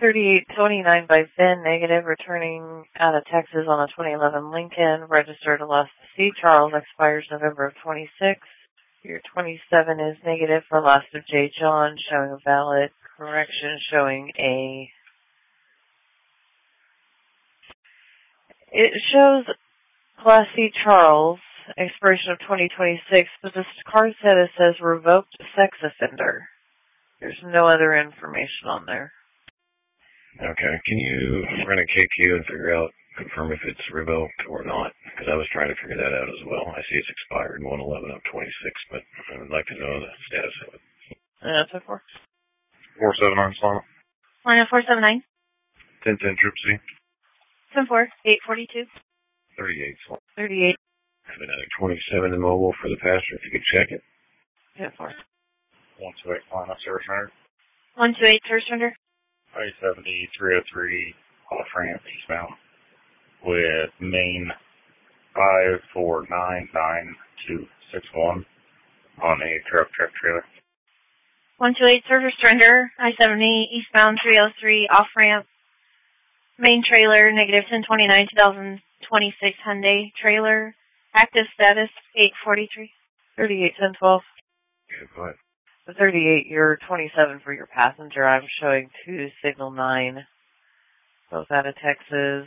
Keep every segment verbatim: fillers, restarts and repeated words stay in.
thirty-eight twenty-nine by Finn, negative, returning out of Texas on a twenty eleven Lincoln, registered to lost to C. Charles, expires November of twenty-six. Your twenty-seven is negative for loss of J. John, showing a valid correction, showing a... It shows Class C Charles, expiration of twenty twenty-six, but this card said it says revoked sex offender. There's no other information on there. Okay. Can you run a K Q and figure out, confirm if it's revoked or not? Because I was trying to figure that out as well. I see it's expired one eleven of twenty-six, but I would like to know the status of it. Uh, ten four. four seven nine Slama. Line of four seven nine. ten ten Trip C. ten four. eight forty-two. thirty-eight Slama. thirty-eight. I have another twenty-seven in mobile for the passenger, if you could check it. ten four. one two eight Line of Service Center. one two eight Service Center. I seventy three oh three off ramp eastbound with main five four nine nine two six one on a truck truck trailer. one two eight Service Center. I seventy eastbound three oh three off ramp. Main trailer negative ten twenty-nine twenty twenty-six Hyundai trailer. Active status eight forty-three. thirty-eight ten twelve. Okay, go ahead. The thirty-eight, you're twenty-seven for your passenger. I'm showing two Signal nine, both out of Texas.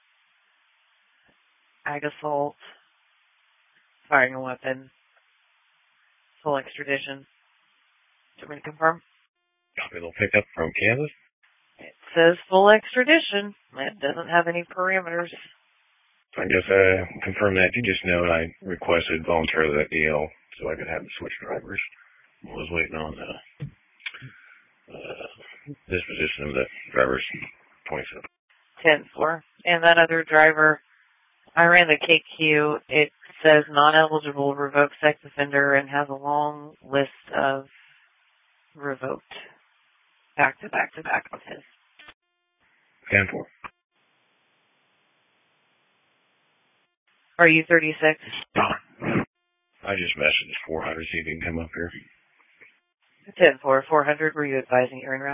Ag assault, firing a weapon, full extradition. Do you want me to confirm? It'll pick up from Kansas? It says full extradition. It doesn't have any parameters. I guess I confirm that. You just know I requested voluntarily that D L so I could have the switch drivers. I was waiting on the uh, disposition of the drivers. twenty-seven. ten four. And that other driver, I ran the K Q. It says non-eligible, revoked sex offender, and has a long list of revoked back to back to back of his. ten four. Are you thirty-six? I just messaged four hundred, see if you can come up here. ten four. four hundred, were you advising you're in route?